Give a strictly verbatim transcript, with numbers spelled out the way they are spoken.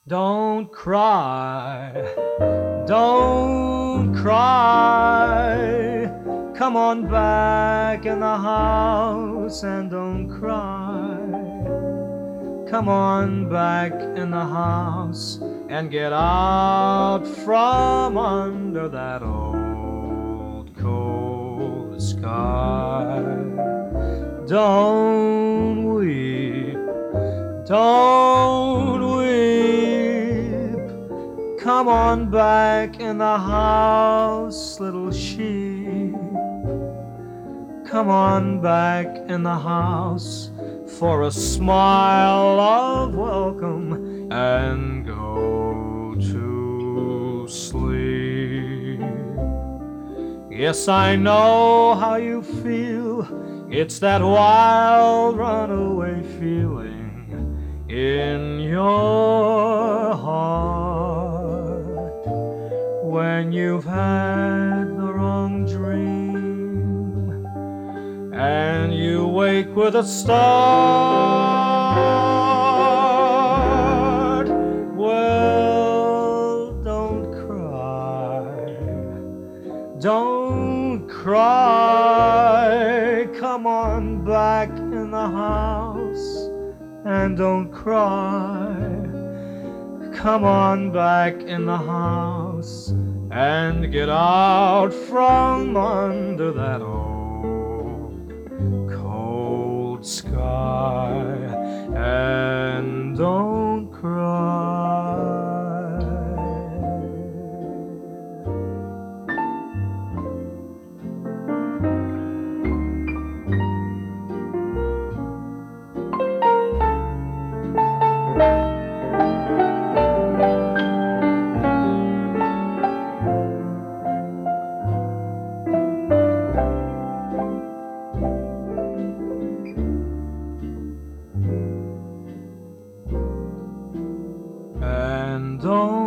Don't cry, don't cry. Come on back in the house and don't cry. Come on back in the house and get out from under that old cold sky. Don't weep, don't weep. Come on back in the house, little sheep. Come on back in the house for a smile of welcome and go to sleep. Yes, I know how you feel. It's that wild runaway feeling in your heart when you've had the wrong dream and you wake with a start. Well, don't cry, don't cry. Come on back in the house and don't cry. Come on back in the house and get out from under that old cold sky and don't cry. And don't